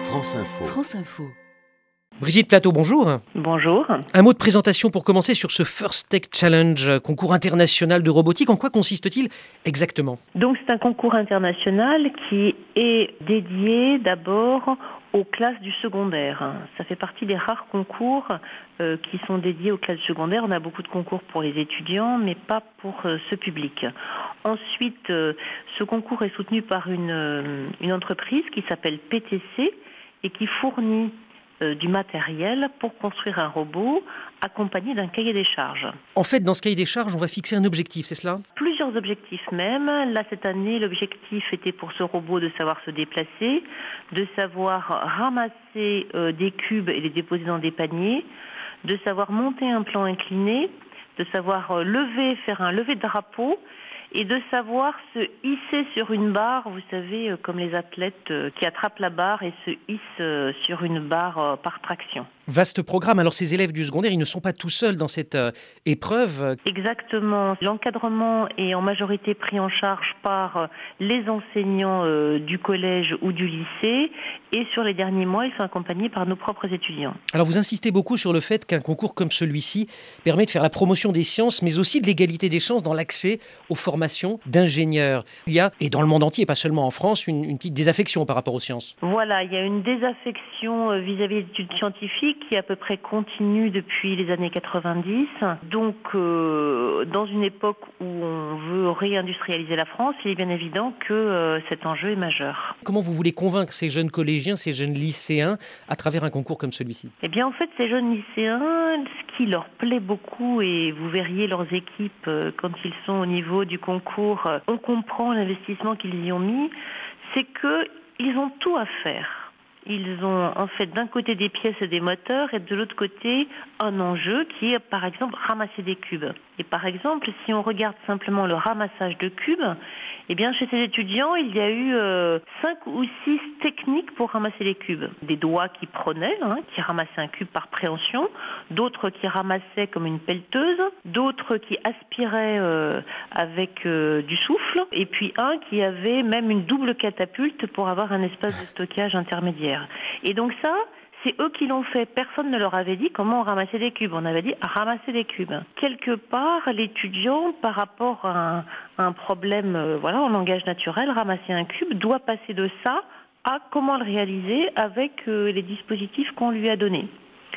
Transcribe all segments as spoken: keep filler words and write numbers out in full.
France Info. France Info. Brigitte Plateau, bonjour. Bonjour. Un mot de présentation pour commencer sur ce First Tech Challenge, concours international de robotique. En quoi consiste-t-il exactement ? Donc c'est un concours international qui est dédié d'abord aux classes du secondaire. Ça fait partie des rares concours euh, qui sont dédiés aux classes secondaires. On a beaucoup de concours pour les étudiants, mais pas pour euh, ce public. Ensuite, euh, ce concours est soutenu par une, euh, une entreprise qui s'appelle P T C et qui fournit Euh, du matériel pour construire un robot accompagné d'un cahier des charges. En fait, dans ce cahier des charges, on va fixer un objectif, c'est cela ? Plusieurs objectifs même. Là, cette année, l'objectif était pour ce robot de savoir se déplacer, de savoir ramasser euh, des cubes et les déposer dans des paniers, de savoir monter un plan incliné, de savoir euh, lever, faire un lever de drapeau, et de savoir se hisser sur une barre, vous savez, comme les athlètes qui attrapent la barre et se hissent sur une barre par traction. Vaste programme. Alors ces élèves du secondaire, ils ne sont pas tout seuls dans cette euh, épreuve. Exactement. L'encadrement est en majorité pris en charge par les enseignants euh, du collège ou du lycée, et sur les derniers mois, ils sont accompagnés par nos propres étudiants. Alors vous insistez beaucoup sur le fait qu'un concours comme celui-ci permet de faire la promotion des sciences, mais aussi de l'égalité des chances dans l'accès aux formations d'ingénieurs. Il y a, et dans le monde entier, pas seulement en France, une, une petite désaffection par rapport aux sciences. Voilà, il y a une désaffection vis-à-vis des études scientifiques qui est à peu près continue depuis les années quatre-vingt-dix. Donc, euh, dans une époque où on veut réindustrialiser la France, il est bien évident que euh, cet enjeu est majeur. Comment vous voulez convaincre ces jeunes collégiens, ces jeunes lycéens, à travers un concours comme celui-ci ? Eh bien, en fait, ces jeunes lycéens, ce qui leur plaît beaucoup, et vous verriez leurs équipes euh, quand ils sont au niveau du concours, euh, on comprend l'investissement qu'ils y ont mis, c'est qu'ils ont tout à faire. Ils ont en fait d'un côté des pièces et des moteurs et de l'autre côté un enjeu qui est par exemple ramasser des cubes. Et par exemple, si on regarde simplement le ramassage de cubes, eh bien chez ces étudiants, il y a eu euh, cinq ou six techniques pour ramasser les cubes. Des doigts qui prenaient, hein, qui ramassaient un cube par préhension, d'autres qui ramassaient comme une pelleteuse, d'autres qui aspiraient euh, avec euh, du souffle, et puis un qui avait même une double catapulte pour avoir un espace de stockage intermédiaire. Et donc ça, c'est eux qui l'ont fait. Personne ne leur avait dit comment on ramassait des cubes. On avait dit ramasser des cubes. Quelque part, l'étudiant, par rapport à un, à un problème euh, voilà, en langage naturel, ramasser un cube, doit passer de ça à comment le réaliser avec euh, les dispositifs qu'on lui a donnés.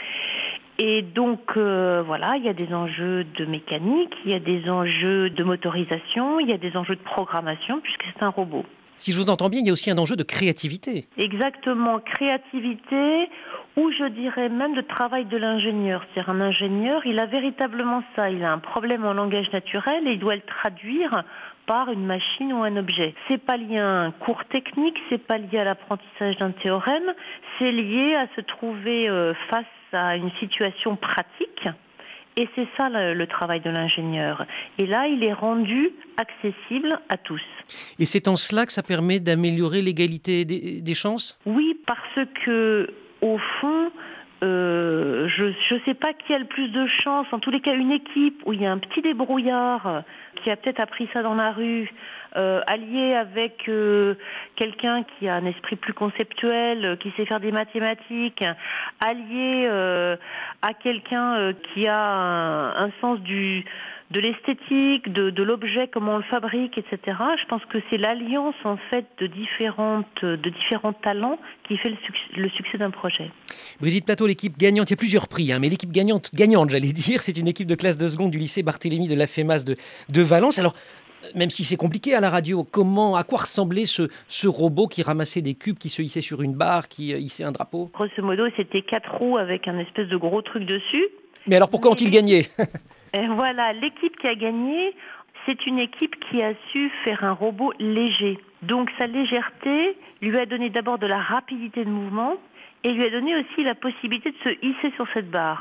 Et donc, euh, voilà, il y a des enjeux de mécanique, il y a des enjeux de motorisation, il y a des enjeux de programmation, puisque c'est un robot. Si je vous entends bien, il y a aussi un enjeu de créativité. Exactement, créativité, ou je dirais même de travail de l'ingénieur. C'est-à-dire un ingénieur, il a véritablement ça, il a un problème en langage naturel et il doit le traduire par une machine ou un objet. C'est pas lié à un cours technique, c'est pas lié à l'apprentissage d'un théorème, c'est lié à se trouver euh, face à une situation pratique. Et c'est ça le, le travail de l'ingénieur. Et là, il est rendu accessible à tous. Et c'est en cela que ça permet d'améliorer l'égalité des, des chances ? Oui, parce que, au fond, euh, je ne sais pas qui a le plus de chance. En tous les cas, une équipe où il y a un petit débrouillard qui a peut-être appris ça dans la rue, euh, allié avec euh, quelqu'un qui a un esprit plus conceptuel, euh, qui sait faire des mathématiques, allié euh, à quelqu'un euh, qui a un, un sens du... de l'esthétique, de, de l'objet, comment on le fabrique, et cetera. Je pense que c'est l'alliance en fait de différentes, de différents talents qui fait le succès, le succès d'un projet. Brigitte Plateau, l'équipe gagnante, il y a plusieurs prix, hein, mais l'équipe gagnante, gagnante, j'allais dire, c'est une équipe de classe de seconde du lycée Barthélemy de la FEMAS de, de Valence. Alors, même si c'est compliqué à la radio, comment, à quoi ressemblait ce, ce robot qui ramassait des cubes, qui se hissait sur une barre, qui euh, hissait un drapeau ? Grosso modo, c'était quatre roues avec un espèce de gros truc dessus. Mais alors pourquoi ont-ils gagné ? Et voilà, l'équipe qui a gagné, c'est une équipe qui a su faire un robot léger. Donc sa légèreté lui a donné d'abord de la rapidité de mouvement et lui a donné aussi la possibilité de se hisser sur cette barre.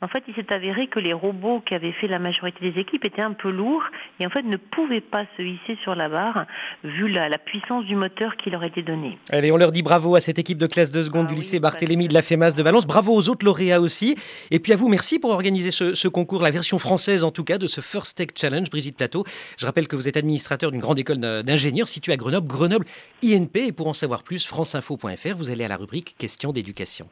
En fait, il s'est avéré que les robots qui avaient fait la majorité des équipes étaient un peu lourds et en fait ne pouvaient pas se hisser sur la barre vu la, la puissance du moteur qui leur était donnée. Allez, on leur dit bravo à cette équipe de classe de seconde Ah du oui, lycée parce Barthélemy que- de la FEMAS de Valence. Bravo aux autres lauréats aussi. Et puis à vous, merci pour organiser ce, ce concours, la version française en tout cas de ce First Tech Challenge, Brigitte Plateau. Je rappelle que vous êtes administrateur d'une grande école d'ingénieurs située à Grenoble, Grenoble I N P. Et pour en savoir plus, franceinfo point f r, vous allez à la rubrique questions d'éducation.